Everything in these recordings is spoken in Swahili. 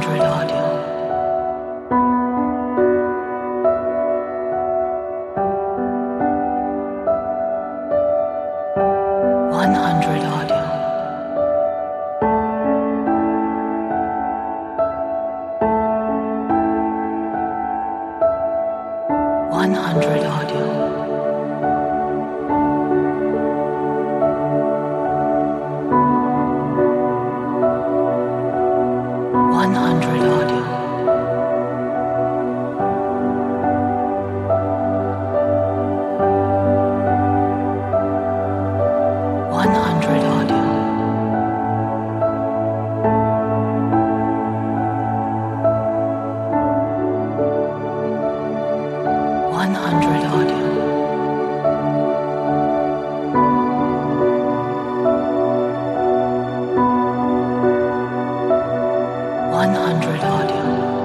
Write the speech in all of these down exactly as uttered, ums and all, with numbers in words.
hundred audio. one hundred audio. one hundred audio. one hundred audio. one hundred audio. one hundred audio. one hundred audio.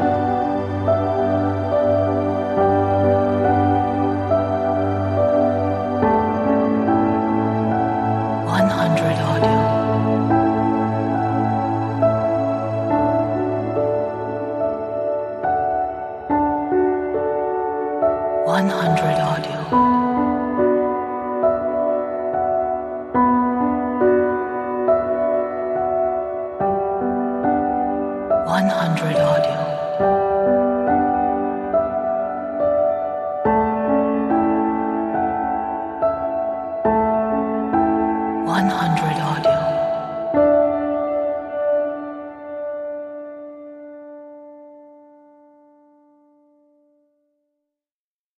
one hundred audio. one hundred audio.